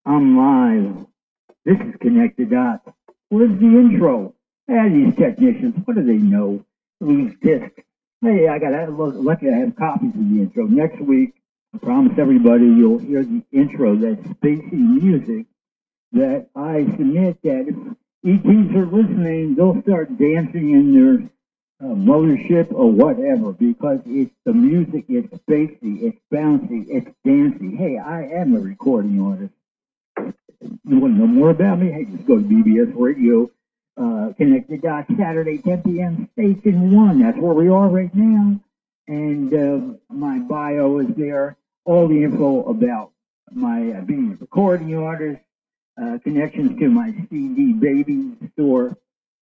I'm live. This is Connect the Dots. Where's the intro? These technicians, what do they know? Lose disc. Hey, I got lucky I have copies of the intro. Next week, I promise everybody you'll hear the intro, that spacey music that I submit that if ETs are listening, they'll start dancing in their mothership or whatever, because it's the music, it's spacey, it's bouncy, it's dancey. Hey, I am a recording artist. You want to know more about me? Hey, just go to BBS Radio, Connect the Dots, Saturday, 10 p.m., Station 1. That's where we are right now. And my bio is there. All the info about my being a recording artist, connections to my CD Baby store,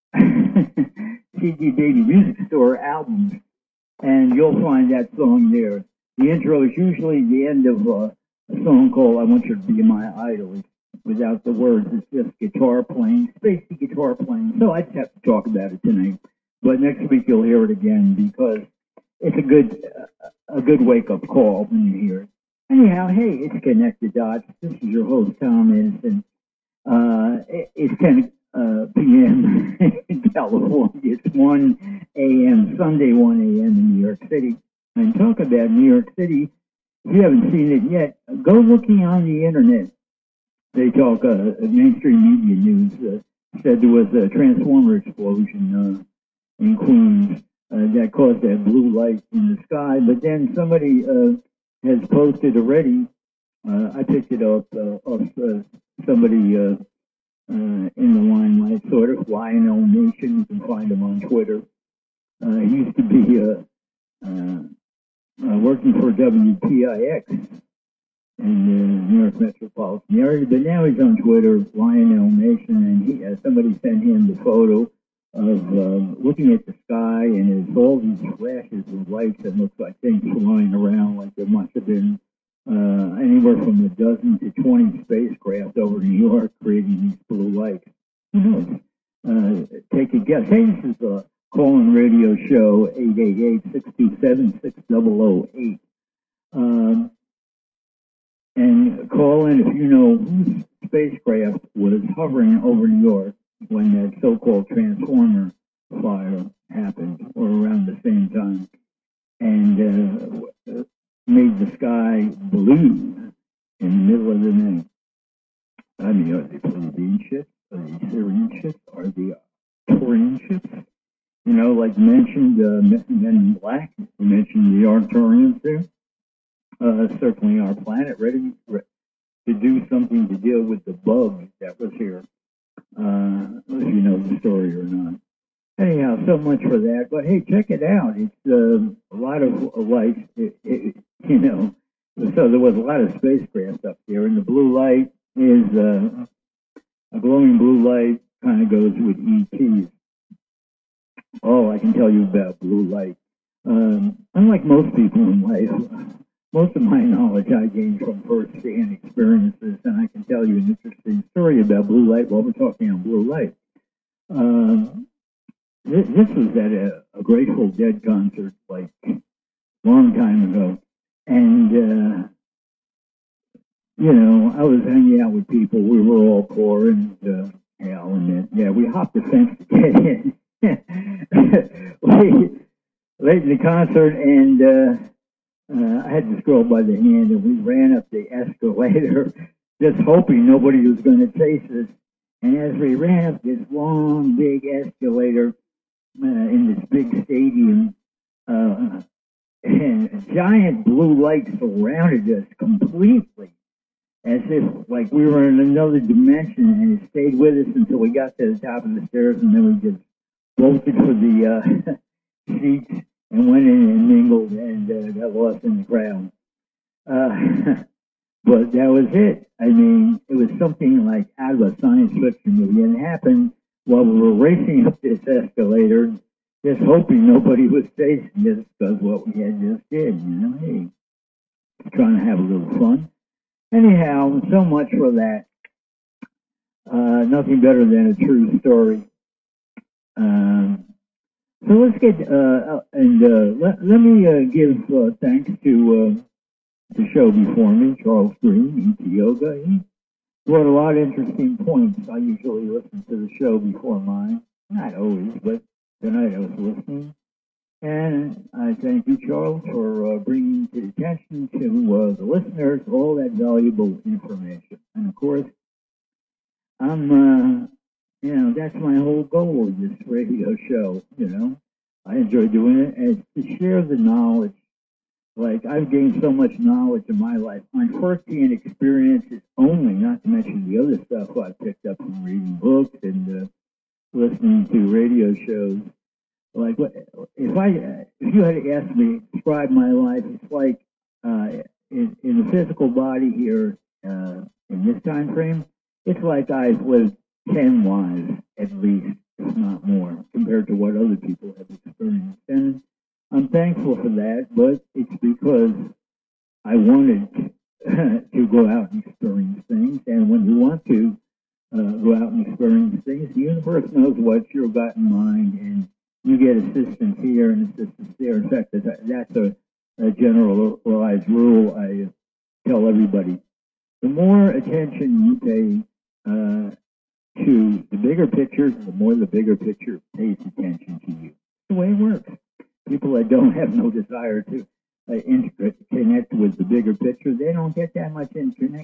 CD Baby Music Store albums, and you'll find that song there. The intro is usually the end of a song called I Want You to Be My Idol. It's without the words, it's just guitar playing, spacey guitar playing. So I just have to talk about it tonight. But next week you'll hear it again, because it's a good wake-up call when you hear it. Anyhow, hey, it's Connect the Dots. This is your host, Tom Edison. It's 10 p.m. in California. It's 1 a.m., Sunday 1 a.m. in New York City. And talk about New York City. If you haven't seen it yet, go looking on the internet. They talk, mainstream media news said there was a transformer explosion in Queens that caused that blue light in the sky. But then somebody has posted already, I picked it up off somebody in the limelight, sort of, YNL Nation. You can find him on Twitter. He used to be working for WPIX in the New York metropolitan area, but now he's on Twitter, YNL Nation, and somebody sent him the photo of looking at the sky, and there's all these flashes of lights that looks like things flying around, like there must have been anywhere from a dozen to 20 spacecraft over New York creating these blue lights. Who knows? Take a guess. Hey, this is a call-in radio show, 888-627-6008. And call in if you know whose spacecraft was hovering over New York when that so-called transformer fire happened, or around the same time, and made the sky blue in the middle of the night. I mean, are they Pleiadian ships? Are they Syrian ships? Are they Taurian ships? You know, like mentioned, Men in Black, we mentioned the Arcturians there. Circling our planet, ready to do something to deal with the bug that was here. If you know the story or not. Anyhow, so much for that. But hey, check it out. It's a lot of lights, you know. So there was a lot of spacecraft up there, and the blue light is a glowing blue light, kind of goes with ETs. Oh, I can tell you about blue light. Unlike most people in life, most of my knowledge I gained from first-hand experiences, and I can tell you an interesting story about blue light while we're talking on blue light. This was at a Grateful Dead concert, like, long time ago, and, you know, I was hanging out with people. We were all poor, and, we hopped the fence to get in. Late in the concert, and, I had to scroll by the hand, and we ran up the escalator, just hoping nobody was going to chase us. And as we ran up this long, big escalator in this big stadium, and giant blue lights surrounded us completely, as if like we were in another dimension, and it stayed with us until we got to the top of the stairs, and then we just bolted for the seats and went in and mingled and got lost in the crowd. But that was it. I mean, it was something like out of a science fiction movie, and it happened while we were racing up this escalator, just hoping nobody was chasing us, because what we had just did, you know, hey, trying to have a little fun. Anyhow, so much for that. Nothing better than a true story. So let's get, let me give thanks to the show before me, Charles Green, ET Yoga. brought a lot of interesting points. I usually listen to the show before mine. Not always, but tonight I was listening. And I thank you, Charles, for bringing to attention to the listeners all that valuable information. And of course, that's my whole goal with this radio show. I enjoy doing it, and to share the knowledge. Like, I've gained so much knowledge in my life on first-hand experiences only, not to mention the other stuff I picked up from reading books and listening to radio shows. Like, if you had asked me to describe my life, it's like in the physical body here in this time frame, it's like I've lived 10 lives at least, if not more, compared to what other people have experienced. And I'm thankful for that, but it's because I wanted to go out and experience things. And when you want to go out and experience things, the universe knows what you've got in mind, and you get assistance here and assistance there. In fact, that's a generalized rule I tell everybody. The more attention you pay to the bigger picture, the more the bigger picture pays attention to you. That's the way it works. People that don't have no desire to connect with the bigger picture, they don't get that much interconnecting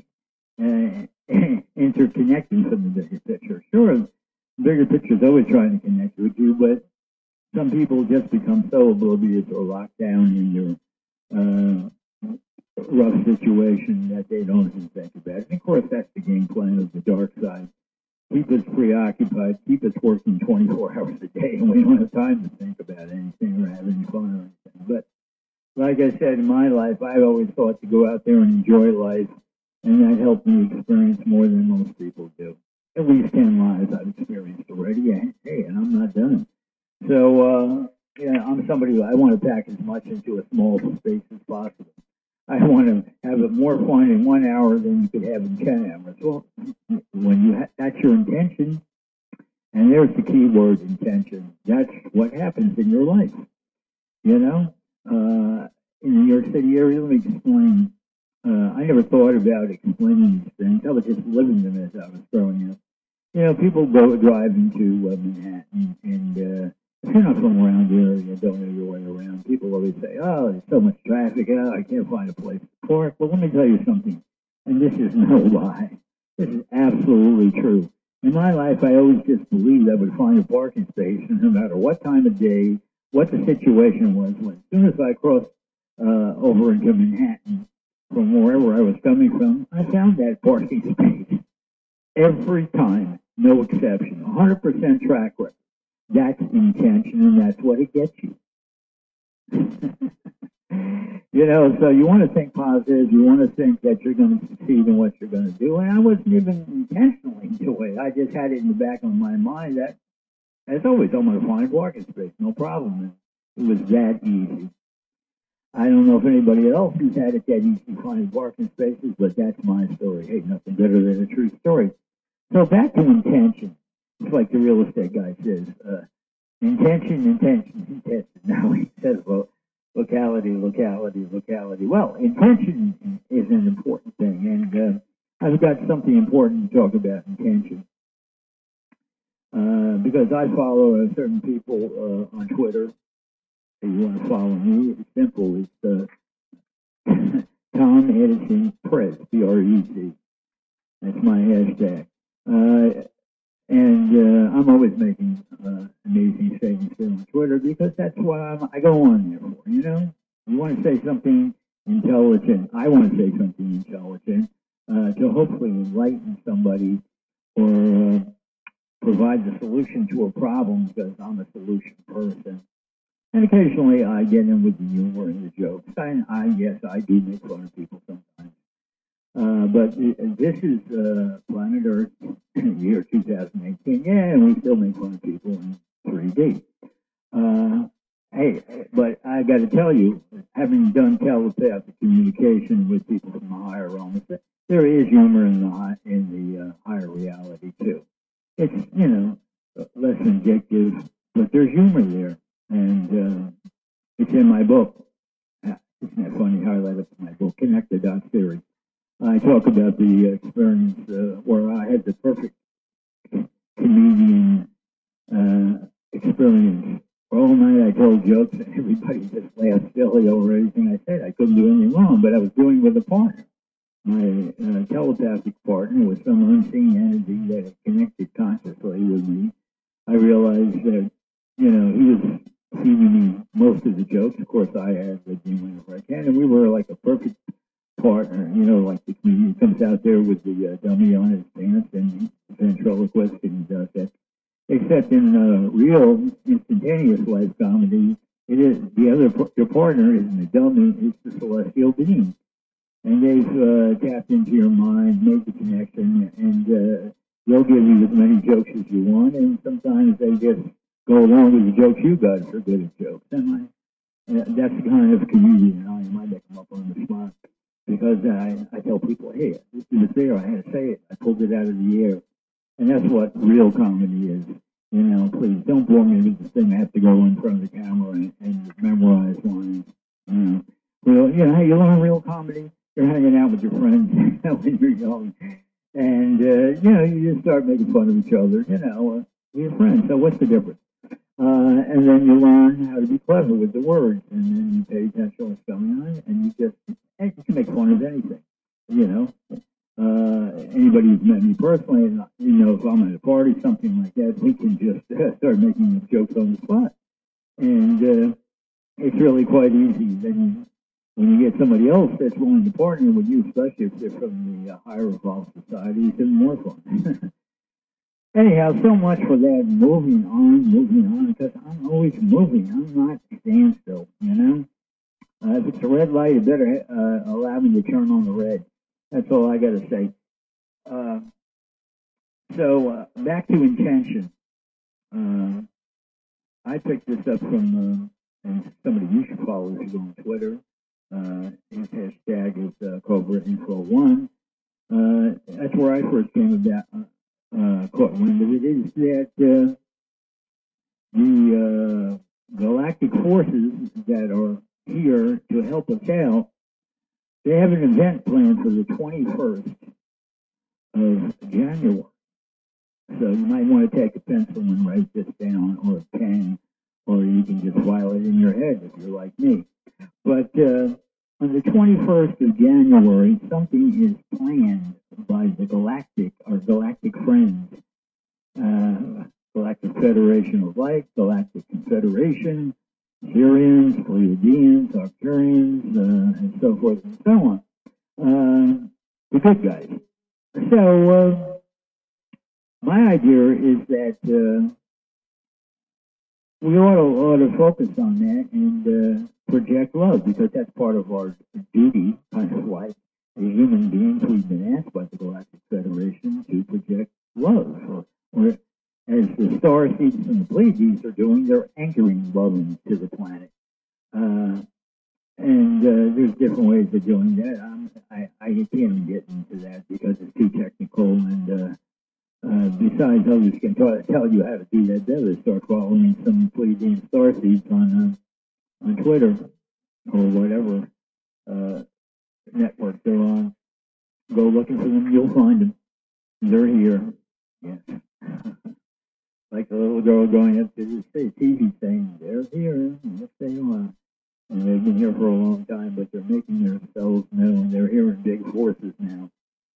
from the bigger picture. Sure, the bigger picture is always trying to connect with you, but some people just become so oblivious or locked down in their rough situation that they don't even think about it. And of course, that's the game plan of the dark side. Keep us preoccupied, keep us working 24 hours a day, and we don't have time to think about anything or have any fun or anything. But like I said, in my life, I always thought to go out there and enjoy life, and that helped me experience more than most people do. At least 10 lives I've experienced already, and I'm not done. So, I'm somebody I want to pack as much into a small space as possible. I want to have it more fun in 1 hour than you could have in 10 hours. Well, when that's your intention, and there's the key word, intention. That's what happens in your life. In the New York City area, let me explain. I never thought about explaining these things. I was just living them as I was growing up. People drive into Manhattan, and if you're not from around here, you don't know your way around, people always say, oh, there's so much traffic, I can't find a place to park. Well, let me tell you something, and this is no lie. This is absolutely true. In my life, I always just believed I would find a parking space, and no matter what time of day, what the situation was, as soon as I crossed over into Manhattan from wherever I was coming from, I found that parking space every time, no exception, 100% track record. That's intention, and that's what it gets you. So you want to think positive. You want to think that you're going to succeed in what you're going to do. And I wasn't even intentionally doing it. I just had it in the back of my mind that, as always, I'm going to find a parking space. No problem. It was that easy. I don't know if anybody else has had it that easy to find parking spaces, but that's my story. Hey, nothing better than a true story. So back to intention. It's like the real estate guy says, intention. Now he says, well, locality. Well, intention is an important thing, and I've got something important to talk about, intention. Because I follow certain people on Twitter. If you want to follow me, it's simple. It's Tom Edison Prez, Prez. That's my hashtag. And I'm always making amazing statements there on Twitter because that's what I go on there for, You want to say something intelligent. I want to say something intelligent to hopefully enlighten somebody or provide the solution to a problem because I'm a solution person. And occasionally I get in with the humor and the jokes. Yes, I do make fun of people sometimes. But this is Planet Earth, year 2018. Yeah, and we still make fun of people in 3D. But I got to tell you, having done telepathic communication with people from the higher realms, there is humor in the higher reality too. It's less subjective, but there's humor there, and it's in my book. Isn't that funny? Highlight of my book, Connect the Dots Theory. I I talk about the experience where I had the perfect comedian experience. All night I told jokes and everybody just laughed silly over everything I said. I couldn't do anything wrong, but I was doing it with a partner. My telepathic partner was some unseen entity that had connected consciously with me. I realized that, he was feeding me most of the jokes. Of course, I had the whenever I can, and we were like a perfect partner. Like the comedian comes out there with the dummy on his pants and ventriloquist and does that. Except in real instantaneous life comedy, it is your partner isn't a dummy; it's the celestial being. And they've tapped into your mind, made the connection, and they'll give you as many jokes as you want, and sometimes they just go along with the jokes you guys are good at jokes. And that's the kind of comedian I am. I make them up on the spot because I tell people, hey, it was there, I had to say it, I pulled it out of the air. And that's what real comedy is. Please don't bore me with the thing I have to go in front of the camera and memorize lines. Well, you learn real comedy. You're hanging out with your friends when you're young, and you just start making fun of each other. You're friends. So what's the difference? And then you learn how to be clever with the words, and then you pay attention to what's going on, and you can make fun of anything. Anybody who's met me personally, if I'm at a party, something like that, we can just start making jokes on the spot, and it's really quite easy. Then when you get somebody else that's willing to partner with you, especially if they're from the higher evolved society, it's even more fun. Anyhow, so much for that. Moving on, because I'm always moving. I'm not standstill, If it's a red light, you better allow me to turn on the red. That's all I got to say. So back to intention. I picked this up from, and somebody you should follow if you go on Twitter. His hashtag is Cobra Info 1. That's where I first came about, caught wind of it, is that the galactic forces that are here to help us out, they have an event planned for the 21st of January. So you might want to take a pencil and write this down, or a pen, or you can just file it in your head if you're like me. But on the 21st of January, something is planned by the our galactic friends, Galactic Federation of Light, Galactic Confederation, Syrians, Pleiadians, Arcturians, and so forth and so on. The good guys. So my idea is that we ought to focus on that and project love, because that's part of our duty, kind of like as human beings. We've been asked by the Galactic Federation to project love, or as the star seeds and the Pleiades are doing, they're anchoring love into the planet. And there's different ways of doing that. I can't even get into that because it's too technical, and besides, others can tell you how to do that better. Start following some Pleiadian star seeds on Twitter or whatever network they're on. Go looking for them, you'll find them. They're here. Yes. Like the little girl going up to the TV saying, they're here, yes they are. And they've been here for a long time, but they're making themselves known. They're here in big forces now.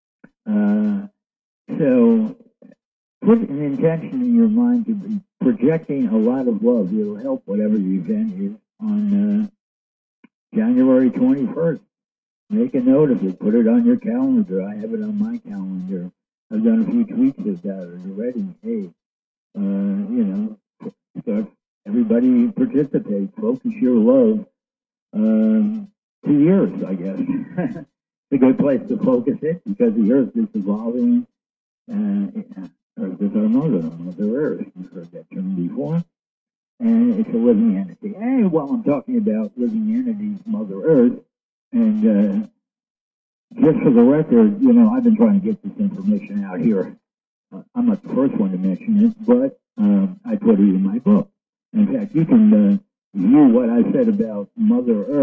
So put an intention in your mind to be projecting a lot of love. It'll help whatever the event is on January 21st. Make a note of it. Put it on your calendar. I have it on my calendar. I've done a few tweets about it already. Hey, so everybody participate. Focus your love to the Earth, I guess. It's a good place to focus it, because the Earth is evolving. Earth is our Mother Earth. You've heard that term before. And it's a living entity. And while I'm talking about living entities, Mother Earth, and just for the record, I've been trying to get this information out here. I'm not the first one to mention it, but I put it in my book. In fact, you can view what I said about Mother Earth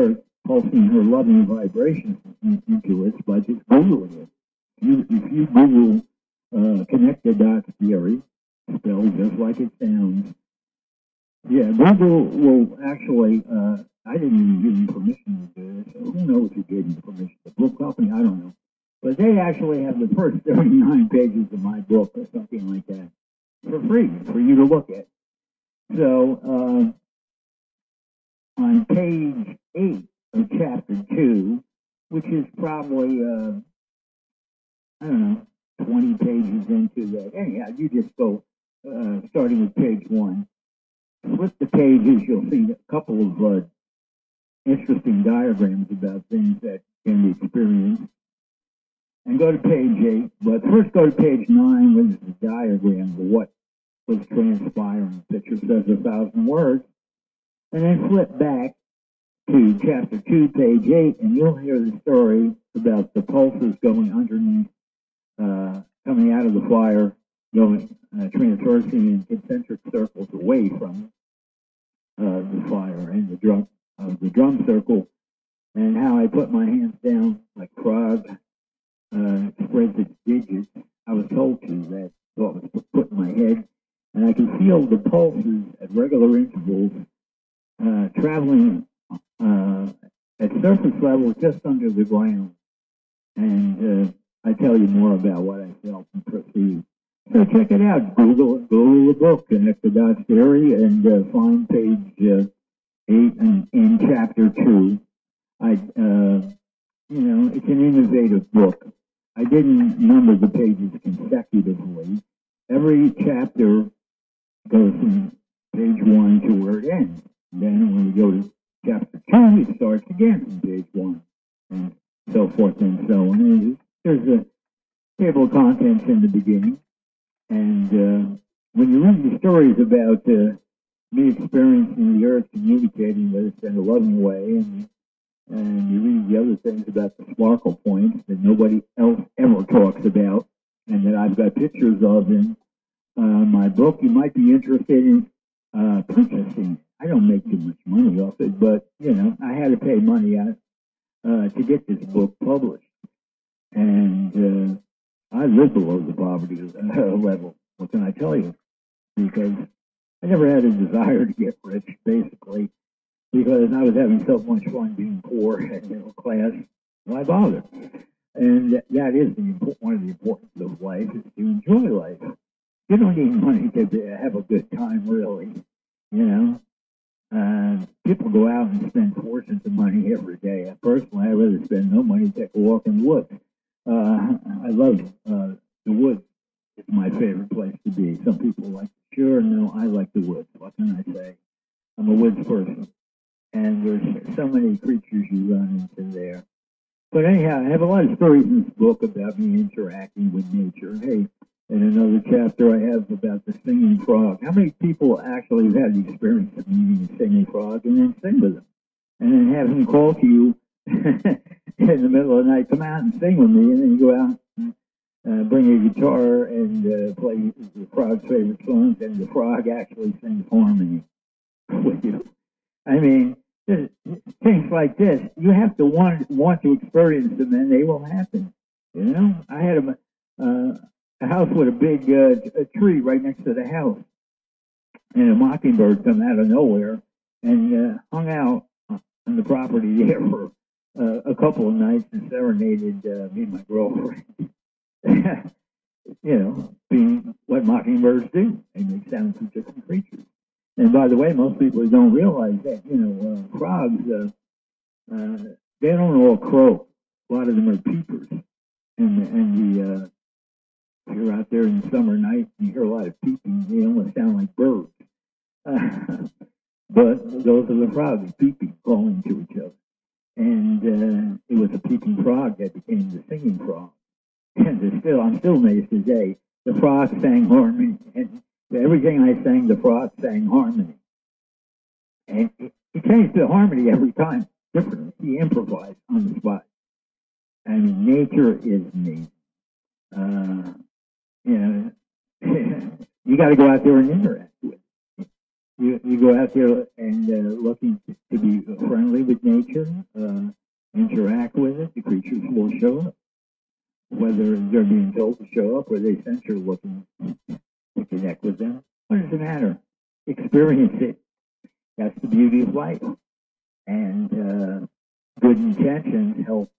pulsing her loving vibrations into us by just Googling it. If you Google connect the dots theory, spelled just like it sounds, yeah, Google will actually, I didn't even give them permission to do this, so who knows who gave them permission? The book company, I don't know. But they actually have the first 39 pages of my book or something like that for free for you to look at. So on page 8 of chapter 2, which is probably, I don't know, 20 pages into that. Anyhow, you just go starting with page 1. Flip the pages, you'll see a couple of interesting diagrams about things that can be experienced. And go to page 8, but first go to page 9, which is the diagram of what was transpiring. The picture says 1,000 words. And then flip back to chapter 2, page 8, and you'll hear the story about the pulses going underneath, coming out of the fire, going transversing in concentric circles away from the fire and the drum circle, and how I put my hands down like frog spreads its digits. I was told to, that thought was put in my head, and I could feel the pulses at regular intervals traveling at surface level just under the ground. And I tell you more about what I felt and perceived. So check it out. Google the book, Connect the Dots Theory, and find page 8 in chapter 2. It's an innovative book. I didn't number the pages consecutively. Every chapter goes from page 1 to where it ends. Then when we go to chapter 2, it starts again from page 1, and so forth and so on. And there's a table of contents in the beginning. And when you read the stories about me experiencing the earth communicating with us in a loving way, and you read the other things about the sparkle points that nobody else ever talks about, and that I've got pictures of in my book, you might be interested in purchasing. I don't make too much money off it, but, I had to pay money out to get this book published. And I live below the poverty level. What can I tell you? Because I never had a desire to get rich, basically, because I was having so much fun being poor and middle class. Why bother? And that is one of the importance of life, is to enjoy life. You don't need money to have a good time, really. People go out and spend fortunes of money every day. Personally, I'd rather spend no money to take a walk in the woods. I love the woods. It's my favorite place to be. Some people like, sure, no, I like the woods. What can I say? I'm a woods person. And there's so many creatures you run into there. But anyhow, I have a lot of stories in this book about me interacting with nature. Hey, in another chapter I have about the singing frog. How many people actually have had the experience of meeting a singing frog and then sing with them? And then have him call to you in the middle of the night, come out and sing with me, and then you go out and bring a guitar and play the frog's favorite songs, and the frog actually sings harmony with you. I mean, things like this, you have to want to experience them, and they will happen. I had a house with a big a tree right next to the house, and a mockingbird come out of nowhere and hung out on the property there for a couple of nights and serenaded me and my girlfriend. Being what mockingbirds do. They make sounds of different creatures. And by the way, most people don't realize that, frogs, they don't all croak. A lot of them are peepers. And if you're out there in the summer night and you hear a lot of peeping, they almost sound like birds. But those are the frogs peeping, calling to each other. And it was a peeping frog that became the singing frog. And I'm still amazed today. The frog sang harmony, and everything I sang, the frog sang harmony. And he changed the harmony every time, differently. He improvised on the spot. I mean, nature is amazing. You got to go out there and interact with it. You go out there and looking to be friendly with nature, interact with it. The creatures will show up, whether they're being told to show up or they sense you're looking to connect with them. What does it matter? Experience it. That's the beauty of life. And good intentions help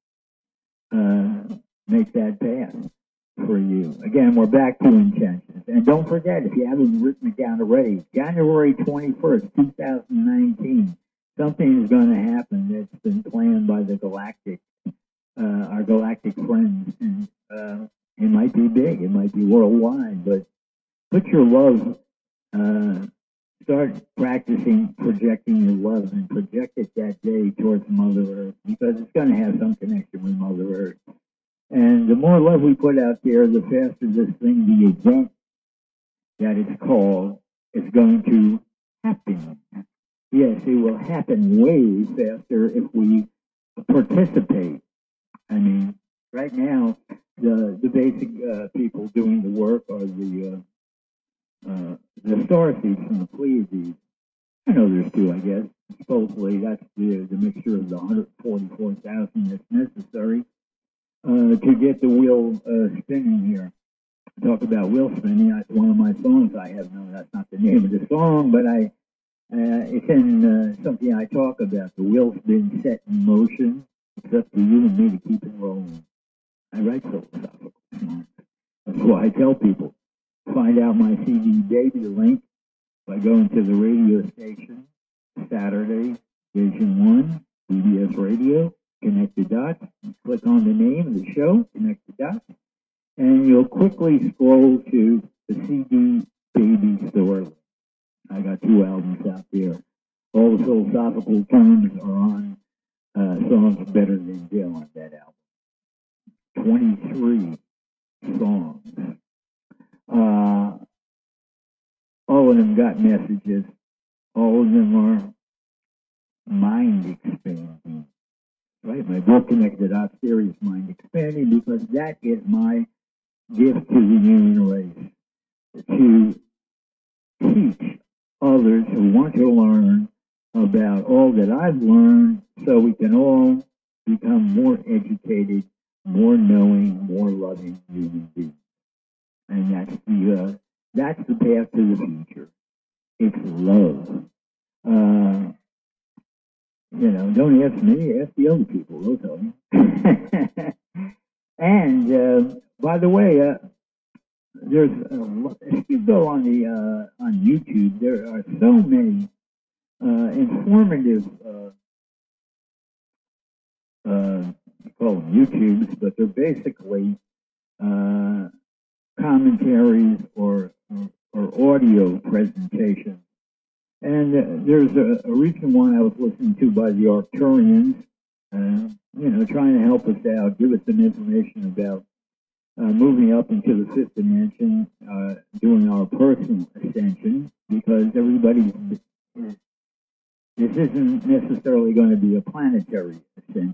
make that path for you. Again, we're back to intentions. And don't forget, if you haven't written it down already, January 21st, 2019, something is going to happen that's been planned by the our galactic friends. And it might be big, it might be worldwide, but put your love, start practicing projecting your love and project it that day towards Mother Earth, because it's going to have some connection with Mother Earth. And the more love we put out there, the faster this thing, the event that it's called, is going to happen. Yes, it will happen way faster if we participate. I mean, right now, the basic people doing the work are the starseeds from the Pleiades. I know there's two, I guess. Supposedly, that's the mixture of the 144,000 that's necessary to get the wheel spinning here. Talk about wheel spinning. That's one of my songs I have. No, that's not the name of the song, but it's in something I talk about. The wheel's been set in motion. It's up to you and me to keep it rolling. I write philosophical songs. That's why I tell people, find out my CD debut link by going to the radio station, Saturday, Station 1, PBS Radio, connect the dots, click on the name of the show, connect the dots, and you'll quickly scroll to the CD Baby store. I got 2 albums out there. All the philosophical terms are on Songs Better Than Jill on that album. 23 songs. All of them got messages. All of them are mind expanding. Right? My book, Connected Dots Theory, is mind expanding, because that is my gift to the human race. To teach others who want to learn about all that I've learned, so we can all become more educated, more knowing, more loving human beings. And that's the path to the future. It's love. Don't ask me, ask the other people. They'll tell you. And by the way, there's if you go on YouTube, there are so many informative you call them YouTubes, but they're basically commentaries or audio presentations. And there's a recent one I was listening to by the Arcturians, trying to help us out, give us some information about moving up into the fifth dimension, doing our personal ascension, because this isn't necessarily going to be a planetary ascension.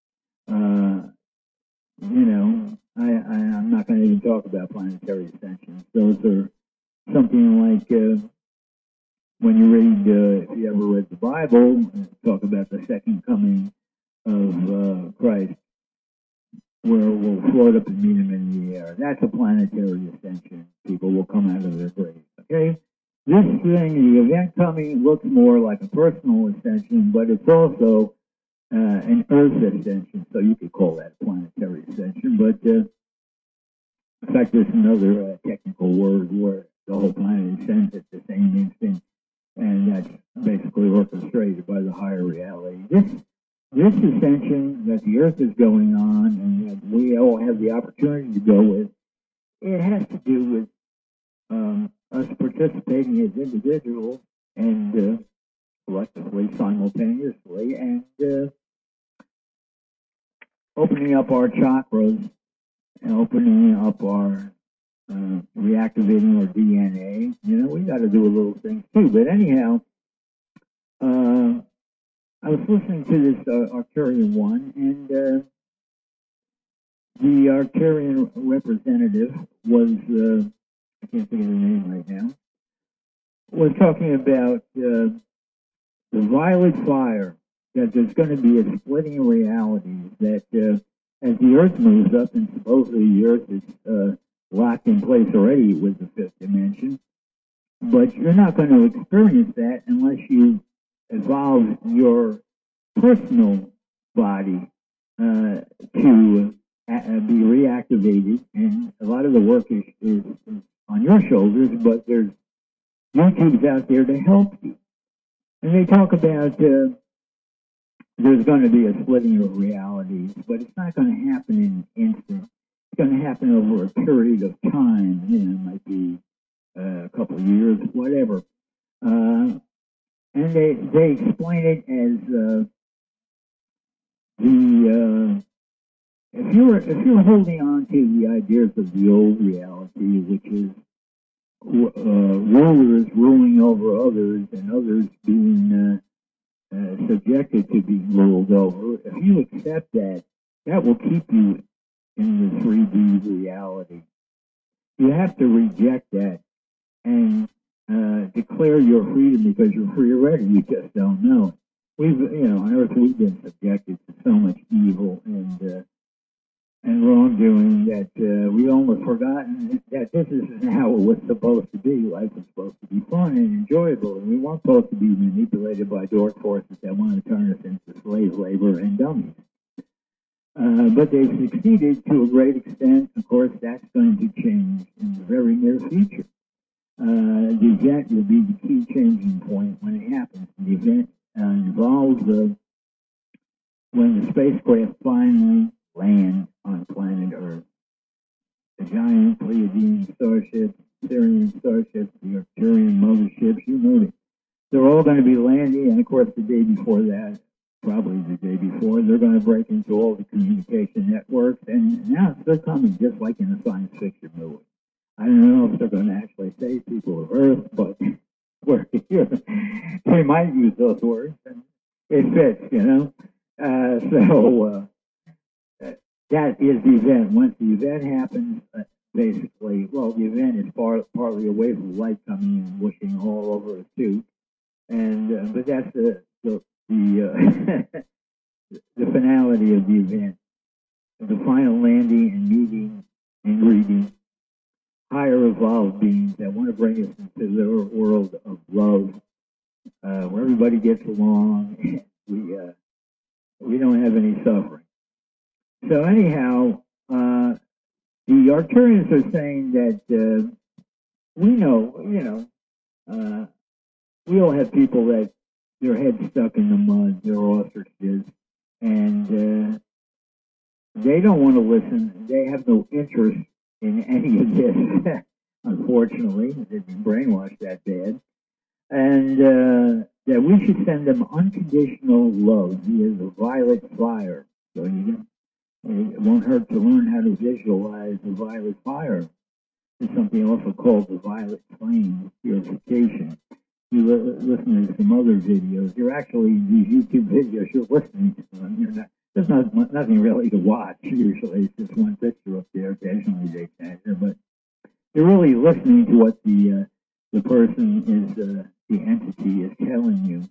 I'm not going to even talk about planetary ascensions. Those are something like when you read, if you ever read the Bible, talk about the second coming of Christ, where we'll float up and meet him in the air. That's a planetary ascension. People will come out of their graves. Okay? This thing, the event coming, looks more like a personal ascension, but it's also an Earth ascension, so you could call that planetary ascension. But in fact, there's another technical word where the whole planet ascends at the same instant, and that's basically orchestrated by the higher reality. This ascension that the Earth is going on, and that we all have the opportunity to go with, it has to do with us participating as individuals and collectively, simultaneously, and opening up our chakras and opening up our reactivating our DNA. We got to do a little things too. But anyhow, I was listening to this Arcturian one, and the Arcturian representative was, I can't think of the name right now, we're talking about the violet fire, that there's going to be a splitting of realities, that as the Earth moves up, and supposedly the Earth is locked in place already with the fifth dimension, but you're not going to experience that unless you evolve your personal body to be reactivated, and a lot of the work is on your shoulders, but there's YouTube's out there to help you. And they talk about there's going to be a splitting of realities, but it's not going to happen in an instant. It's going to happen over a period of time. You know, it might be a couple of years, whatever. And they explain it as if you're holding on to the ideas of the old reality, which is rulers ruling over others and others being subjected to being ruled over, if you accept that, that will keep you in the 3D reality. You have to reject that and declare your freedom, because you're free already. You just don't know it. On Earth, we've been subjected to so much evil and wrongdoing that we've almost forgotten that this isn't how it was supposed to be. Life was supposed to be fun and enjoyable, and we weren't supposed to be manipulated by dark forces that want to turn us into slave labor and dummies. But they've succeeded to a great extent. Of course, that's going to change in the very near future. The event will be the key changing point when it happens. The event involves when the spacecraft finally land on planet Earth. The giant Pleiadian starships, Sirian starships, the Arcturian motherships, you know it. They're all going to be landing, and of course the day before that, probably the day before, they're going to break into all the communication networks, and now they're coming just like in a science fiction movie. I don't know if they're going to actually save people of Earth, but we're here. They might use those words, and it fits, you know. That is the event. Once the event happens, basically, well, the event is partly a wave of light coming and whooshing all over us too, and but that's the finality of the event, the final landing and meeting and greeting higher evolved beings that want to bring us into their world of love, where everybody gets along. We don't have any suffering. So anyhow, the Arcturians are saying that we know, we all have people that their heads stuck in the mud, they're ostriches, and they don't want to listen. They have no interest in any of this, unfortunately. They've been brainwashed that bad. And that we should send them unconditional love via the violet fire. So it won't hurt to learn how to visualize the violet fire. There's something also called the violet flame purification. You listen to some other videos. You're actually, these YouTube videos, you're listening to them. You're not, there's nothing really to watch, usually. It's just one picture up there. Occasionally they censor, but you're really listening to what the person is, the entity is telling you.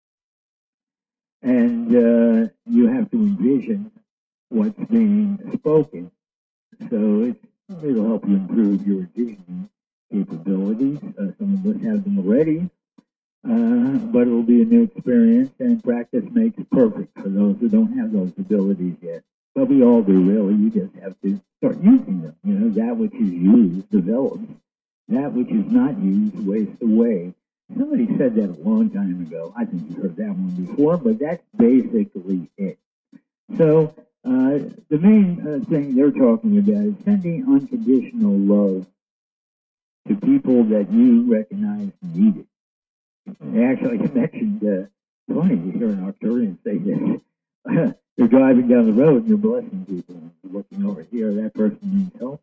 And you have to envision what's being spoken. So it'll help you improve your envisioning capabilities. Some of us have them already, but it'll be a new experience, and practice makes perfect for those who don't have those abilities yet. But we all do, really. You just have to start using them. You know, that which is used develops. That which is not used wastes away. Somebody said that a long time ago. I think you heard that one before, but that's basically it. So the main thing they're talking about is sending unconditional love to people that you recognize need it. They actually mentioned, funny to hear an Arcturian say this. You're driving down the road and you're blessing people. You're looking over here, that person needs help.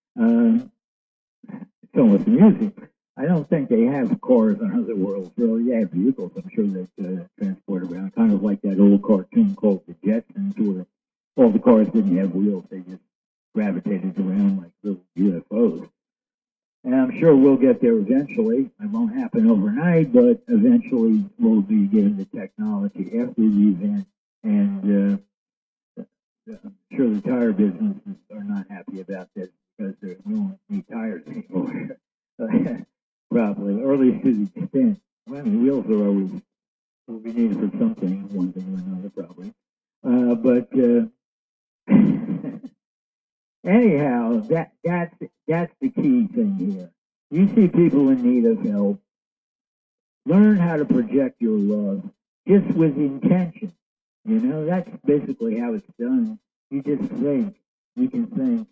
It's almost amusing. I don't think they have cars on other worlds, really. They have vehicles, I'm sure, that transport around, kind of like that old cartoon called The Jetsons, where all the cars didn't have wheels. They just gravitated around like little UFOs. And I'm sure we'll get there eventually. It won't happen overnight, but eventually we'll be getting the technology after the event. And I'm sure the tire businesses are not happy about this because we won't need tires anymore. Probably, or at least to the extent. I mean, wheels are always will be needed for something, one thing or another, probably. But anyhow, that's the key thing here. You see people in need of help. Learn how to project your love, just with intention. You know, that's basically how it's done. You just think. You can think,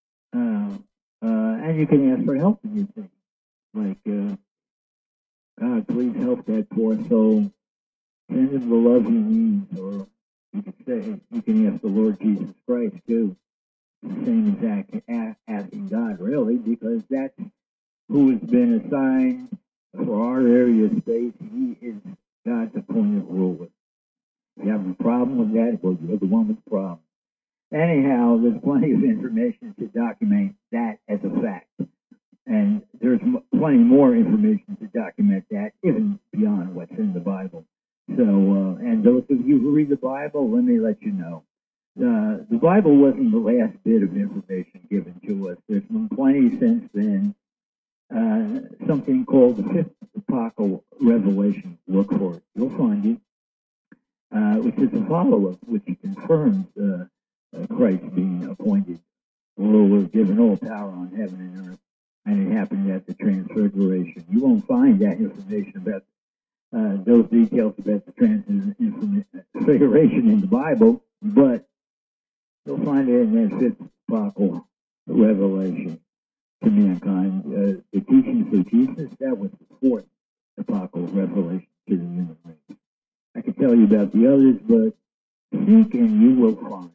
and you can ask for help when you think. Like, God, please help that poor soul. Send him the love he needs. Or you can say, you can ask the Lord Jesus Christ too. The same as asking God, really, because that's who has been assigned for our area of space. He is God's appointed ruler. If you have a problem with that, well, you're the one with the problem. Anyhow, there's plenty of information to document that as a fact. And there's plenty more information to document that, even beyond what's in the Bible. So, and those of you who read the Bible, let me let you know. The Bible wasn't the last bit of information given to us. There's been plenty since then. Something called the Fifth Apocalyptic Revelation. Look for it. You'll find it. Which is a follow-up, which confirms Christ being appointed ruler, given all power on heaven and earth. And it happened at the Transfiguration. You won't find that information about those details about the Transfiguration in the Bible, but you'll find it in that Fifth Apocalyptic Revelation to mankind. The teachings of Jesus, that was the Fourth Apocalyptic Revelation to the human race. I can tell you about the others, but seek and you will find.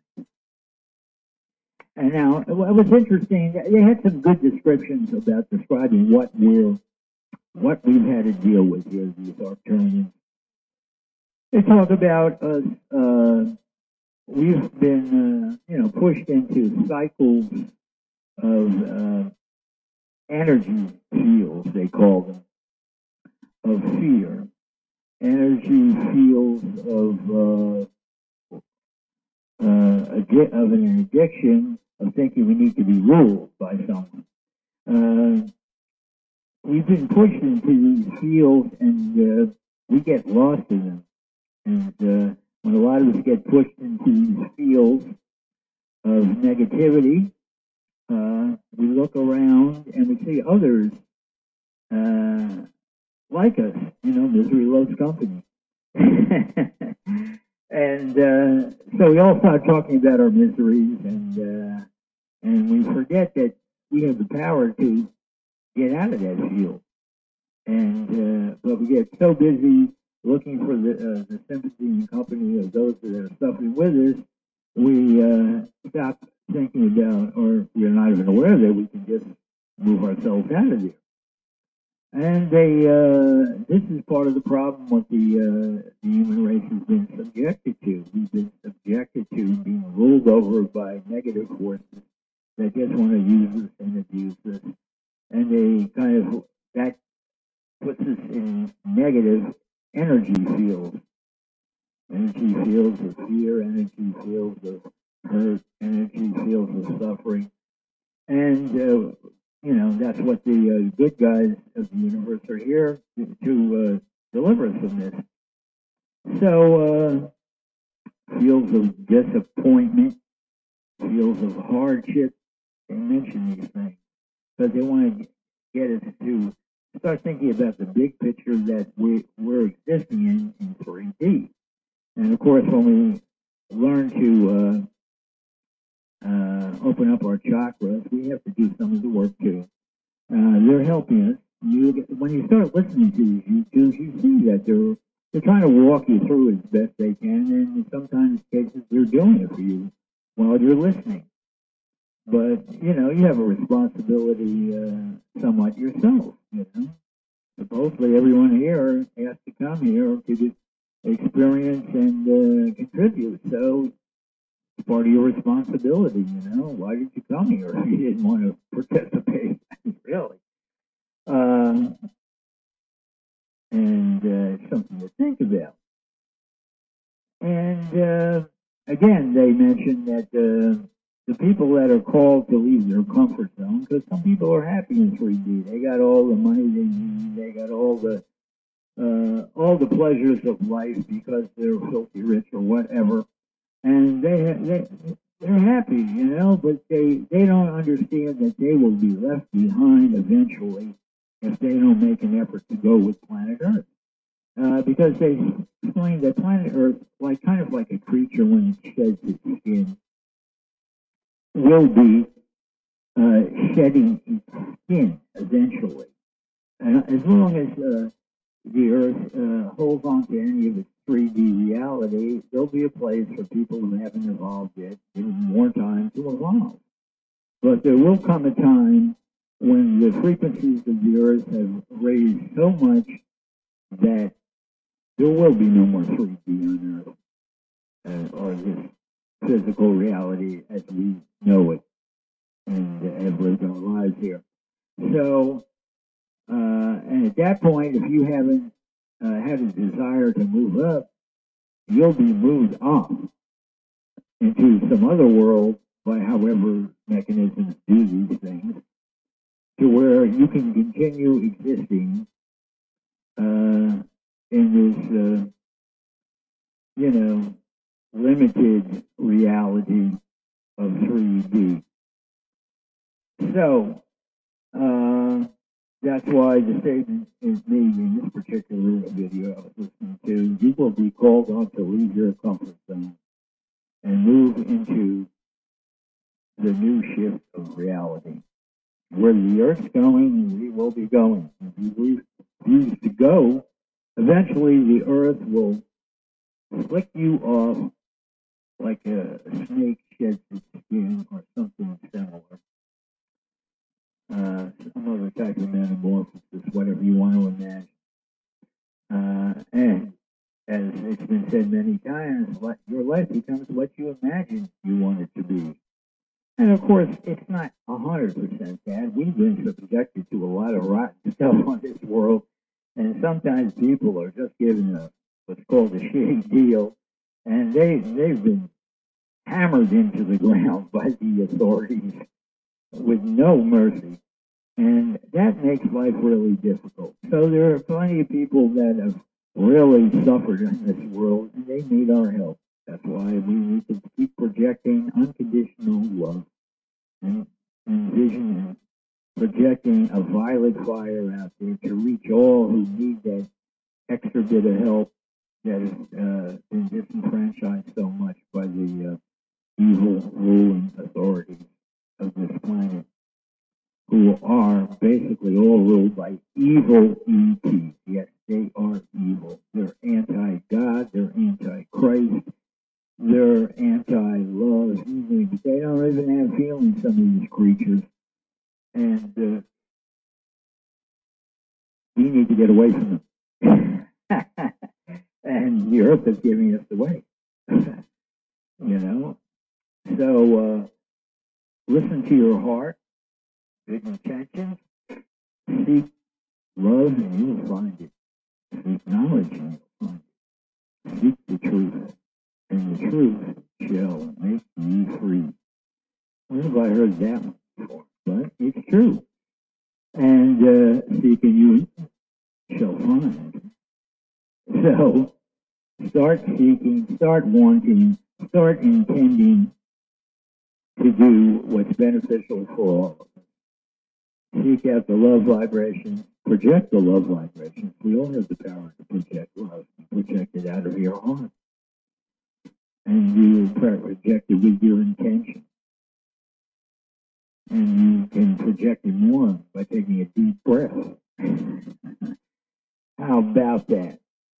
And now, it was interesting. They had some good descriptions about describing what we've had to deal with here, these Arcturians. They talk about us. We've been, pushed into cycles of energy fields. They call them of fear, energy fields of an addiction. Of thinking we need to be ruled by someone. We've been pushed into these fields, and we get lost in them. And when a lot of us get pushed into these fields of negativity, we look around and we see others like us. Misery loves company. And so we all start talking about our miseries, and we forget that we have the power to get out of that field. And but we get so busy looking for the sympathy and company of those that are suffering with us, we stop thinking about, or we're not even aware that we can just move ourselves out of there. And this is part of the problem what the human race has been subjected to. We've been subjected to being ruled over by negative forces that just want to use us and abuse us. And that puts us in negative energy fields. Energy fields of fear, energy fields of hurt, energy fields of suffering. And that's what the good guys of the universe are here to deliver us from this. So, fields of disappointment, fields of hardship, they mention these things because they want to get us to start thinking about the big picture that we're existing in 3D. And of course, when we learn to open up our chakras, we have to do some of the work too. They're helping us. When you start listening to these YouTubes, you see that they're trying to walk you through as best they can, and sometimes cases they're doing it for you while you're listening. But you have a responsibility somewhat yourself. Supposedly everyone here has to come here to experience and contribute. So it's part of your responsibility. Why did you come here if you didn't want to participate? Really? something to think about. And again, they mentioned that the people that are called to leave their comfort zone, because some people are happy in 3D. They got all the money they need. They got all the pleasures of life because they're filthy rich or whatever, and they're happy, but they don't understand that they will be left behind eventually if they don't make an effort to go with planet Earth. Because they explain that planet Earth, kind of like a creature when it sheds its skin, will be shedding its skin eventually. As long as the Earth holds on to any of its 3D reality, there'll be a place for people who haven't evolved yet, given more time to evolve. But there will come a time when the frequencies of the Earth have raised so much that there will be no more 3D on Earth, or this physical reality as we know it and have lived our lives here. So, and at that point, if you haven't had a desire to move up, you'll be moved off into some other world by however mechanisms do these things, to where you can continue existing in this, limited reality of 3D. So, that's why the statement is made in this particular video I was listening to. You will be called on to leave your comfort zone and move into the new shift of reality. Where the Earth's going, we will be going. If you refuse to go, eventually the Earth will flick you off like a snake sheds its skin or something similar. Some other type of metamorphosis, whatever you want to imagine. And as it's been said many times, your life becomes what you imagine you want it to be. And of course, it's not 100% bad. We've been subjected to a lot of rotten stuff on this world, and sometimes people are just given what's called a shitty deal, and they've been hammered into the ground by the authorities with no mercy. And that makes life really difficult. So there are plenty of people that have really suffered in this world, and they need our help. That's why we need to keep projecting unconditional love and vision, and projecting a violet fire out there to reach all who need that extra bit of help that has been disenfranchised so much by the evil ruling authorities of this planet, who are basically all ruled by evil ETs. Yes, they are evil. They're anti-God, they're anti-Christ, they're anti-love. They don't even have feelings, some of these creatures. And we need to get away from them. And the Earth is giving us away. So listen to your heart, good intentions, seek love and you will find it. Seek knowledge and you will find it. Seek the truth, and the truth shall make you free. Where have I heard that one before? But it's true. And seeking you shall find. So start seeking, start wanting, start intending to do what's beneficial for all of us. Seek out the love vibration, project the love vibration. We all have the power to project love, project it out of your heart. And you project it with your intention. And you can project it more by taking a deep breath. How about that?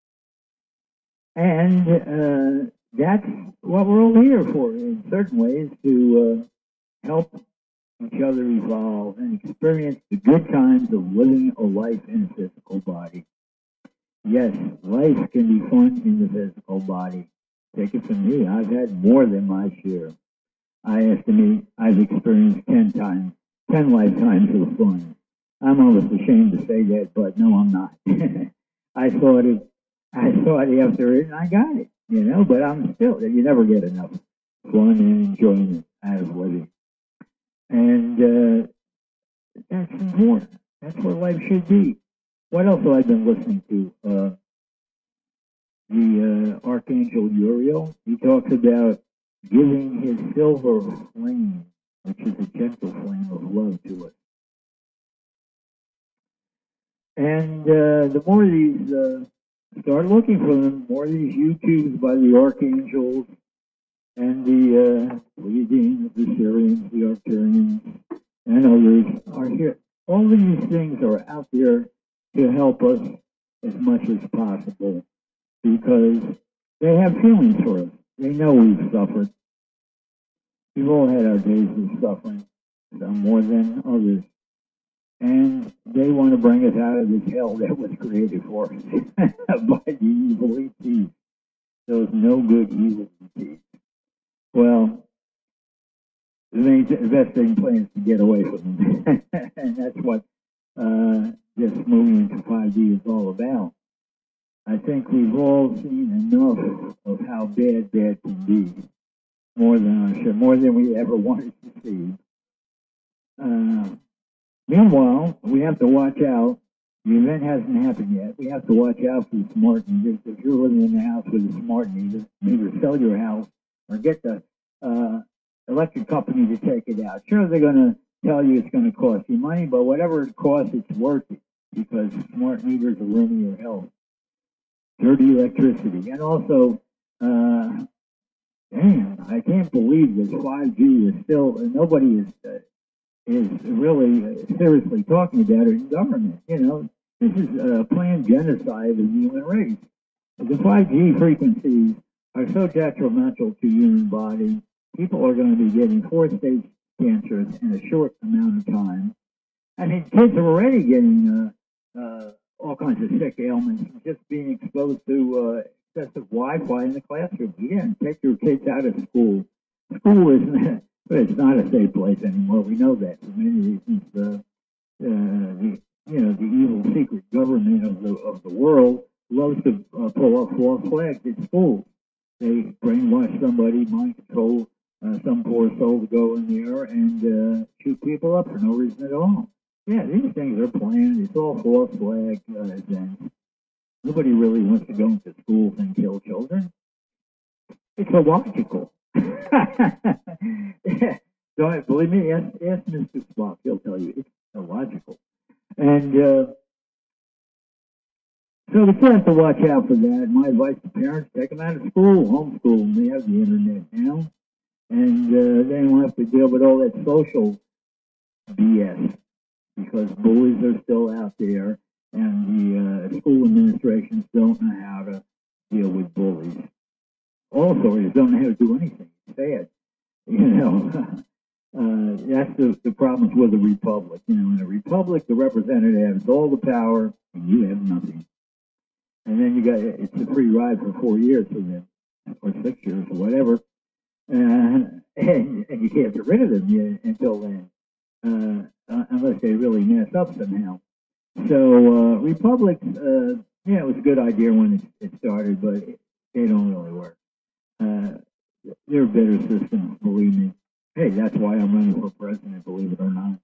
And that's what we're all here for, in certain ways, to help each other evolve and experience the good times of living a life in a physical body. Yes, life can be fun in the physical body. Take it from me, I've had more than my share. I estimate I've experienced 10 lifetimes of fun I'm almost ashamed to say that, but no, I'm not. I thought it. I thought after it, and I got it. But I'm still. You never get enough fun and enjoyment out of living, and that's important. That's what life should be. What else have I been listening to? The Archangel Uriel. He talks about giving his silver flame, which is a gentle flame of love, to us. And the more these, start looking for them, more of these YouTubes by the Archangels and the Pleiadians, the Syrians, the Arcturians, and others are here. All of these things are out there to help us as much as possible because they have feelings for us. They know we've suffered. We've all had our days of suffering, some more than others. And they want to bring us out of this hell that was created for us by the evil ETs. Those no good evil ETs. Well, the best thing plan is to get away from them. And that's what this moving into 5D is all about. I think we've all seen enough of how bad can be. More than we ever wanted to see. Meanwhile, we have to watch out. The event hasn't happened yet. We have to watch out for the smart meters. If you're living in a house with a smart meter, either sell your house or get the electric company to take it out. Sure, they're going to tell you it's going to cost you money, but whatever it costs, it's worth it because smart meters are ruining your health. Dirty electricity. And also, I can't believe that 5G is still, nobody is really seriously talking about it in government. This is a planned genocide of the human race. The 5G frequencies are so detrimental to human body. People are going to be getting fourth-stage cancers in a short amount of time. I mean, kids are already getting all kinds of sick ailments from just being exposed to excessive Wi-Fi in the classroom. Yeah, take your kids out of school. School isn't. But it's not a safe place anymore. We know that for many reasons. The evil secret government of the world loves to pull off false flags at schools. They brainwash somebody, mind control some poor soul to go in there and shoot people up for no reason at all. Yeah, these things are planned. It's all false flag events. Nobody really wants to go into schools and kill children. It's illogical. Don't believe me, ask Mr. Spock. He'll tell you it's illogical. And so we have to watch out for that. My advice to parents, take them out of school, homeschool them. They have the internet now. And they don't have to deal with all that social BS because bullies are still out there and the school administrations don't know how to deal with bullies. Also, they don't know how to do anything. It's sad. That's the problems with a republic. In a republic, the representative has all the power, and you have nothing. And then it's a free ride for 4 years for them, or 6 years, or whatever. And you can't get rid of them until then, unless they really mess up somehow. So republics, it was a good idea when it started, but they don't really work. There are better systems, believe me. Hey, that's why I'm running for president, believe it or not.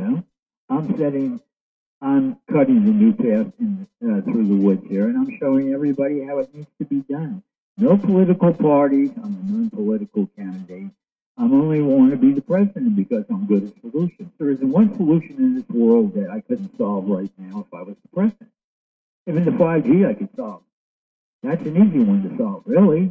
I'm cutting the new path through the woods here, and I'm showing everybody how it needs to be done. No political parties. I'm a non-political candidate. I'm only want to be the president because I'm good at solutions. There isn't one solution in this world that I couldn't solve right now if I was the president. Even the 5G I could solve. That's an easy one to solve, really.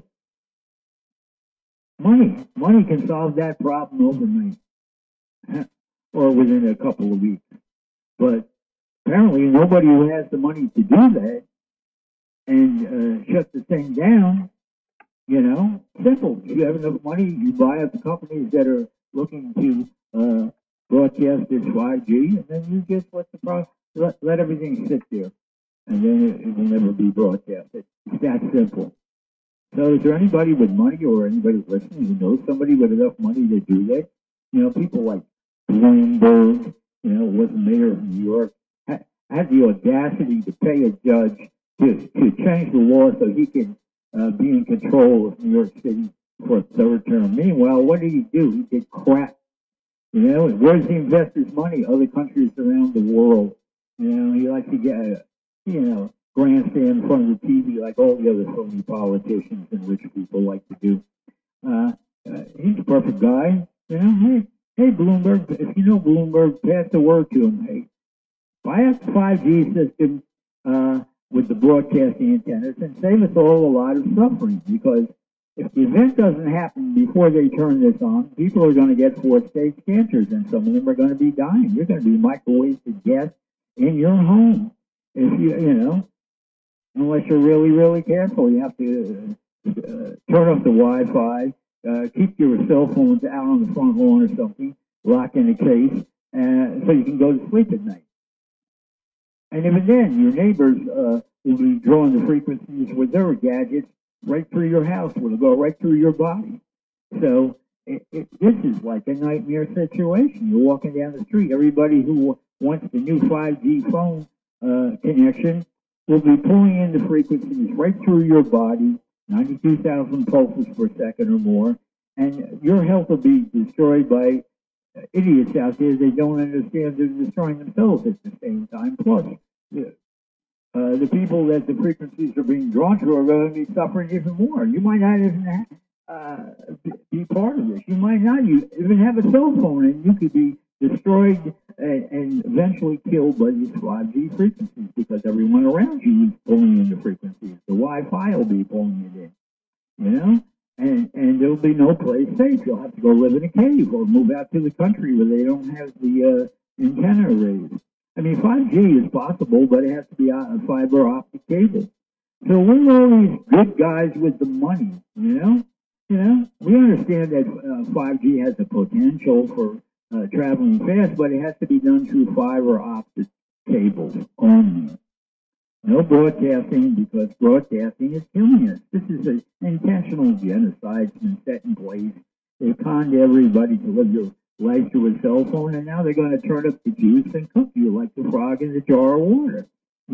Money can solve that problem overnight or within a couple of weeks. But apparently nobody who has the money to do that and shut the thing down, simple. If you have enough money, you buy up the companies that are looking to broadcast this 5G, and then you just let everything sit there, and then it will never be broadcasted. It's that simple. So is there anybody with money or anybody listening who knows somebody with enough money to do that? People like Bloomberg was the mayor of New York, had the audacity to pay a judge to change the law so he can be in control of New York City for a third term. Meanwhile, what did he do? He did crap. Where's the investors' money? Other countries around the world. He likes to get, grandstand in front of the TV like all the other phony politicians and rich people like to do. He's a perfect guy. Hey, Bloomberg, if you know Bloomberg, pass the word to him. Hey, buy us the 5G system with the broadcasting antennas and save us all a lot of suffering, because if the event doesn't happen before they turn this on, people are going to get fourth-stage cancers, and some of them are going to be dying. You're going to be microwaved to death in your home. If unless you're really, really careful, you have to turn off the Wi-Fi, keep your cell phones out on the front lawn or something, lock in a case, so you can go to sleep at night. And even then, your neighbors will be drawing the frequencies with their gadgets right through your house. Will go right through your body. So this is like a nightmare situation. You're walking down the street. Everybody who wants the new 5G phone connection will be pulling in the frequencies right through your body, 92,000 pulses per second or more, and your health will be destroyed by idiots out there. They don't understand they're destroying themselves at the same time. Plus, the people that the frequencies are being drawn to are going to be suffering even more. You might not even be part of this. You might not even have a cell phone, and you could be destroyed and eventually killed by these 5G frequencies, because everyone around you is pulling in the frequencies. The Wi-Fi will be pulling it in, and there'll be no place safe. You'll have to go live in a cave or move out to the country where they don't have the antenna arrays. I mean, 5G is possible, but it has to be a fiber optic cable. So we're all these good guys with the money, we understand that 5G has the potential for traveling fast, but it has to be done through fiber optic cables only. No broadcasting, because broadcasting is killing us. This is an intentional genocide that's been set in place. They conned everybody to live your life through a cell phone, and now they're going to turn up the juice and cook you like the frog in the jar of water.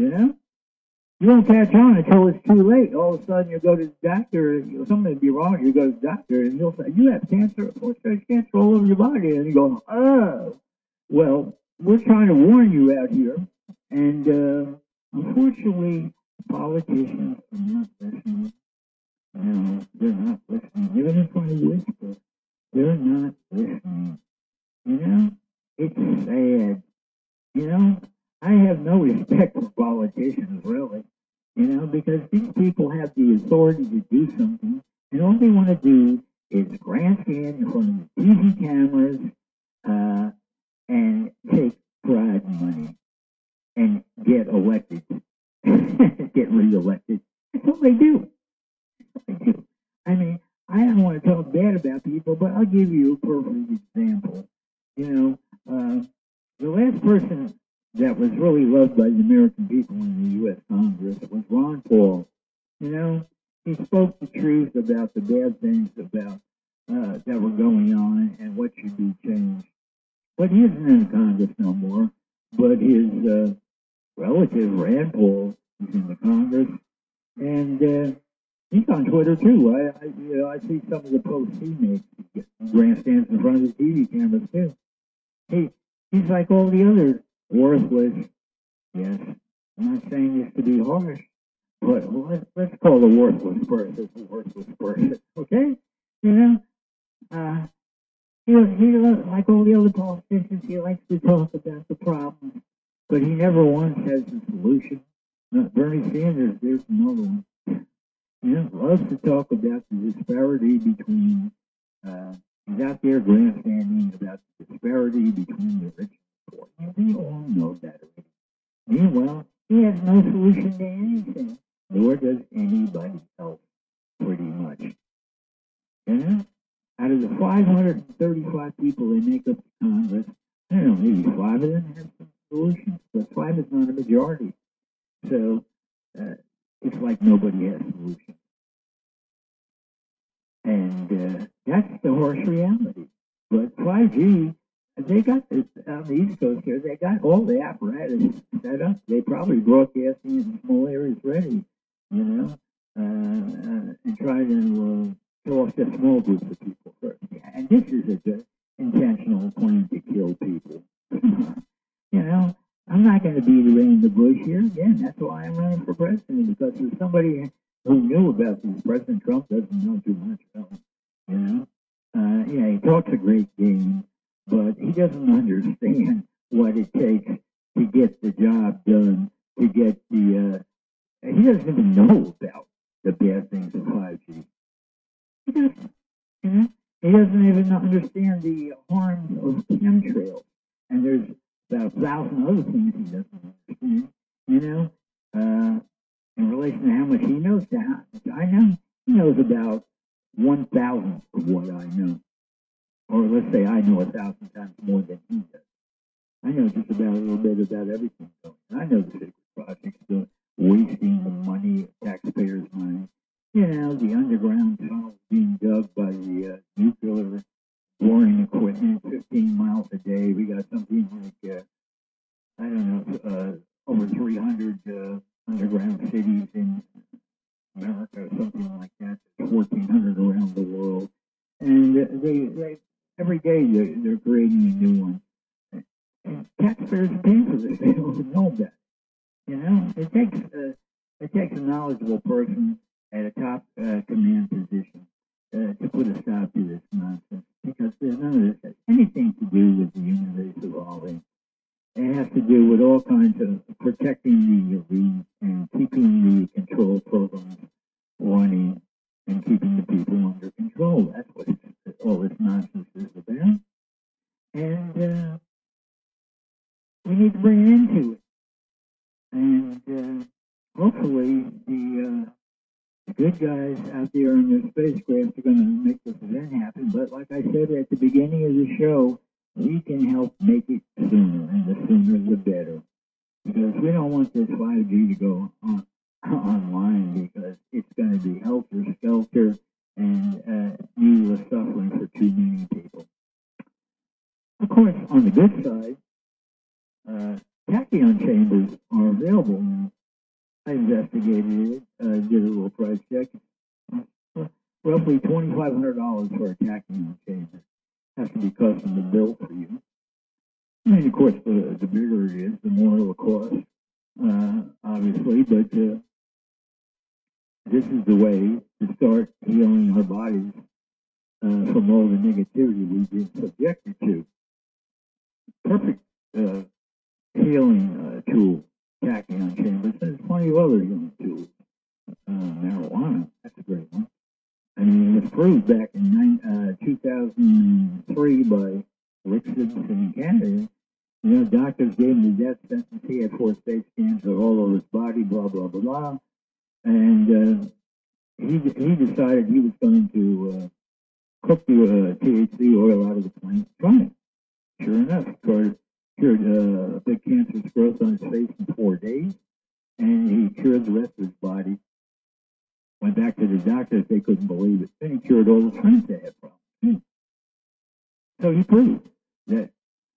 You don't catch on until it's too late. All of a sudden, you go to the doctor, something will be wrong. You go to the doctor, and he'll say, you have cancer, fourth-stage cancer all over your body. And you go, oh, well, we're trying to warn you out here. And unfortunately, politicians are not listening. No, they're not listening. Even if I whisper, they're not listening. It's sad. I have no respect for politicians, really. Because these people have the authority to do something, and all they want to do is grandstand in front of the TV cameras and take bribe money and get elected, get reelected. That's all they do. I mean, I don't want to talk bad about people, but I'll give you a perfect example. The last person that was really loved by the American people in the U.S. Congress was Ron Paul. He spoke the truth about the bad things about that were going on and what should be changed. But he isn't in Congress no more. But his relative, Rand Paul, is in the Congress, and he's on Twitter too. I see some of the posts he makes. He grandstands in front of the TV cameras too. He's like all the others. Worthless. Yes, I'm not saying this to be harsh, but let's call the worthless person a worthless person, okay? He like all the other politicians, he likes to talk about the problems, but he never once has a solution. Bernie Sanders, there's another one. Loves to talk about the disparity between, he's out there grandstanding about the disparity between the rich. We all know that already. Meanwhile, he has no solution to anything, nor does anybody else, pretty much. Out of the 535 people that make up the Congress, I don't know, maybe 5 of them have some solutions, but 5 is not a majority. So it's like nobody has solutions. And that's the harsh reality. But 5G They got this on the East Coast here. They got all the apparatus set up. They probably broadcasting in small areas ready, and try to kill off just small groups of people first. Yeah, and this is a good intentional plan to kill people. I'm not going to beat around the bush here. Again, that's why I'm running for president, because there's somebody who knew about this. President Trump doesn't know too much about him, yeah, he talks a great game, but he doesn't understand what it takes to get the job done, to get the, he doesn't even know about the bad things of 5G. He doesn't, He doesn't even understand the harms of chemtrails. And there's about 1,000 other things he doesn't understand, in relation to how much he knows to how much I know. He knows about 1,000th of what I know. Or let's say I know 1,000 times more than he does. I know just about a little bit about everything. I know the secret projects, the wasting of money, taxpayers' money. The underground tunnels being dug by the nuclear boring equipment, 15 miles a day. We got something like, over 300 underground cities in America, something like that. 1,400 around the world. And they every day they're creating a new one. And taxpayers pay for this. They don't know that. It takes a knowledgeable person at a top command position to put a stop to this nonsense, because there's none of this has anything to do with the human race evolving. It has to do with all kinds of protecting the elite and keeping the control programs running and keeping the people under control. That's what all this nonsense is about. And we need to bring an end to it. And hopefully the good guys out there in their spacecraft are going to make this event happen. But like I said at the beginning of the show, we can help make it sooner, and the sooner the better. Because we don't want this 5G to go online, because it's going to be helter-skelter and needless suffering for too many people. Of course, on the good side, tachyon chambers are available now. I investigated it, did a little price check. Roughly $2,500 for a tachyon chamber. Has to be custom built for you. I mean, of course, the bigger it is, the more it will cost, obviously, but this is the way to start healing our bodies from all the negativity we've been subjected to. Perfect healing tool, tachyon chambers. There's plenty of other healing tools. Marijuana, that's a great one. I mean, it was proved back in 2003 by Rick Simpson in Canada. Doctors gave him the death sentence. He had 4 state scans of all over his body, blah, blah, blah, blah. And he decided he was going to cook the THC oil out of the plant. Try it. Sure enough, cured a big cancerous growth on his face in 4 days. And he cured the rest of his body. Went back to the doctors, they couldn't believe it. Then he cured all the friends that had problems. So he proved that,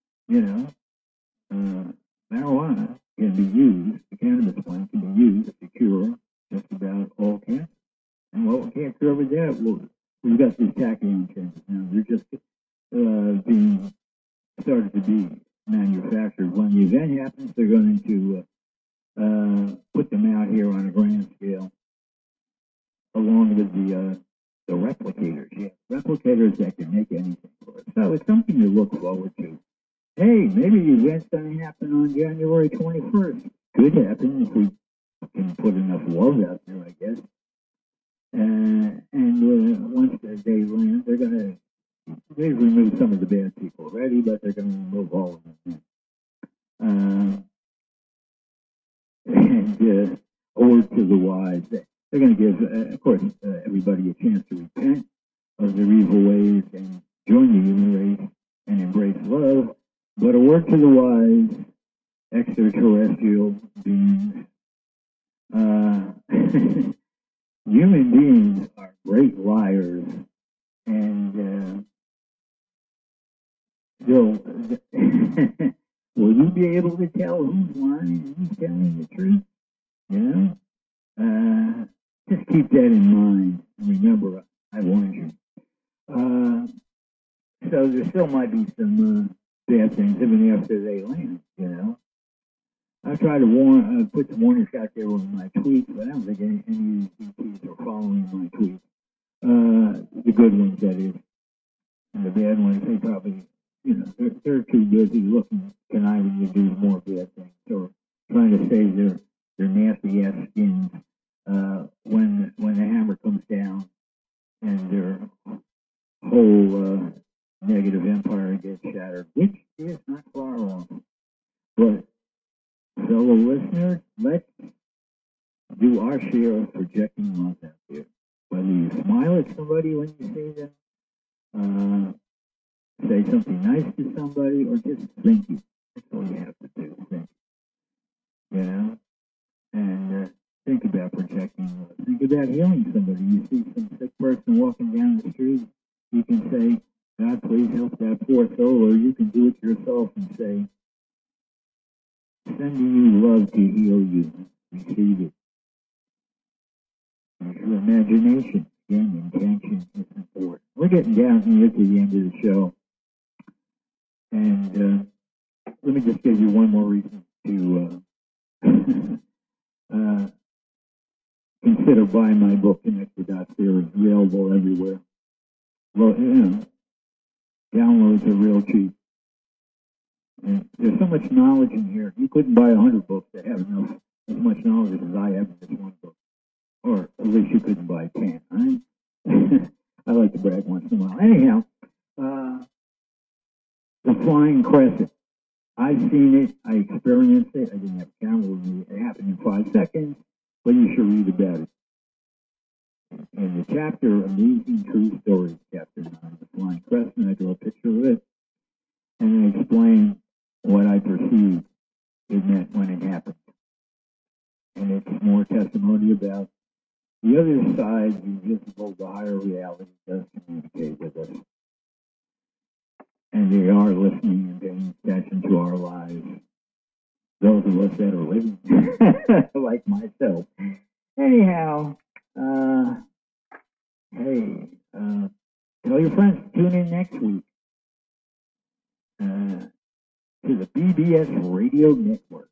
marijuana can be used, the cannabis plant can be used to cure just about all cancer. And what we can't cure with that, well, we've got these tachyon chambers now. They're just being started to be manufactured. When the event happens, they're going to put them out here on a grand scale, along with the replicators. Yeah, replicators that can make anything for us. So it's something to look forward to. Hey, maybe the event's going to happen on January 21st. Could happen if we can put enough love out there, I guess. And once they land, they've removed some of the bad people already, but they're going to remove all of them. And a word to the wise. They're going to give, of course, everybody a chance to repent of their evil ways and join the human race and embrace love. But a word to the wise, extraterrestrial beings. Human beings are great liars, and So, will you be able to tell who's lying and who's telling the truth? You know? Just keep that in mind. Remember, I warned you. So there still might be some bad things even after they land, you know? I try to put some warnings out there with my tweets, but I don't think any of these DTs are following my tweets. The good ones, that is. And the bad ones, they probably, you know, they're too busy looking, conniving to do more bad things, or trying to save their nasty ass skins when the hammer comes down and their whole negative empire gets shattered, which is not far off. But fellow listeners, let's do our share of projecting love out there. Whether you smile at somebody when you see them, say something nice to somebody, or just thank you. That's all you have to do. Thank you. You know? And think about projecting love. Think about healing somebody. You see some sick person walking down the street, you can say, God, please help that poor soul, or you can do it yourself and say, sending you love to heal you. Receive it. Use your imagination. Again, intention is important. We're getting down here to the end of the show. And let me just give you one more reason to consider buying my book, Connect the Dots. There is available everywhere. Well, you know, downloads are real cheap. And there's so much knowledge in here. You couldn't buy 100 books that have enough as much knowledge as I have in this one book. Or at least you couldn't buy 10, right? I like to brag once in a while. Anyhow, the Flying Crescent. I've seen it. I experienced it. I didn't have a camera with me. It happened in 5 seconds, but you should read about it. In the chapter, Amazing True Stories, chapter 9, the Flying Crescent, I draw a picture of it, and I explain what I perceived it meant when it happened. And it's more testimony about the other side, the invisible, the higher reality does communicate with us. And they are listening and paying attention to our lives. Those of us that are living, like myself. Anyhow, hey, tell your friends to tune in next week to the BBS Radio Network,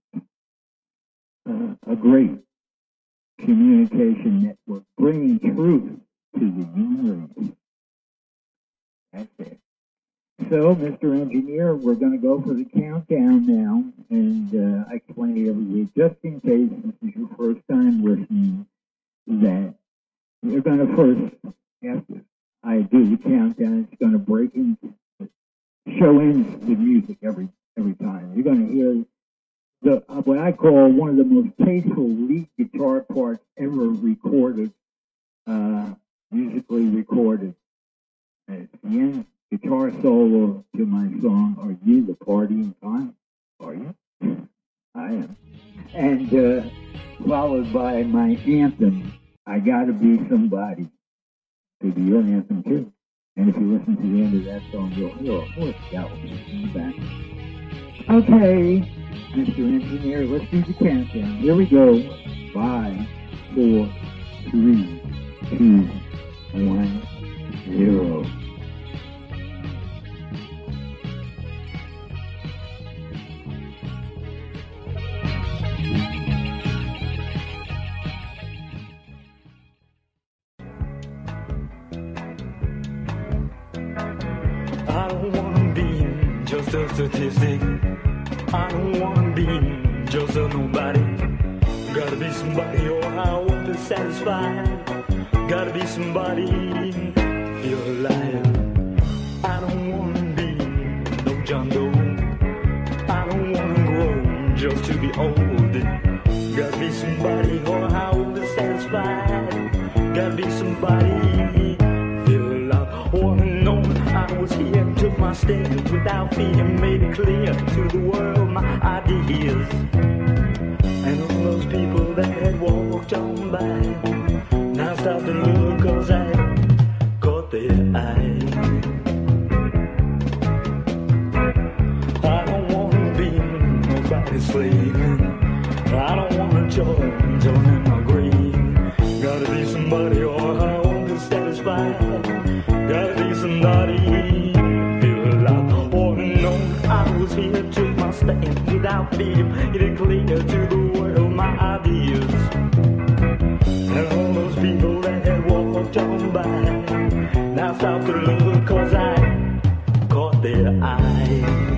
a great communication network bringing truth to the human race. That's it. So, Mr. Engineer, we're going to go for the countdown now, and I explain it every week, just in case this is your first time listening, that you're going to first, after I do the countdown, it's going to break into, show ends with music every time. You're going to hear what I call one of the most tasteful lead guitar parts ever recorded, musically recorded. And it's the end guitar solo to my song, Are You the Partying Time? Are you? I am. And followed by my anthem, I Gotta Be Somebody. Could be your anthem too. And if you listen to the end of that song, you'll hear a horse galloping in the back. Okay, Mr. Engineer, let's do the countdown. Here we go. 5, 4, 3, 2, 1, 0. I don't wanna be just a statistic. I don't wanna be just a nobody. Gotta be somebody or I won't be satisfied. Gotta be somebody, feel alive. I don't wanna be no John Doe. I don't wanna grow just to be old. Gotta be somebody or I won't be satisfied. Gotta be somebody, feel alive. Wanna know I was here, took my stand without fear, made it clear to the world my ideas. And all those people that had walked on by now stop to look, cause I caught their eye. joy until in my grave. Gotta be somebody or I won't be satisfied. Gotta be somebody. Feel like all alone. I was here, took my stand without fear. It is clear to the world my ideas. And all those people that had walked on by now stop to look 'cause I caught their eye.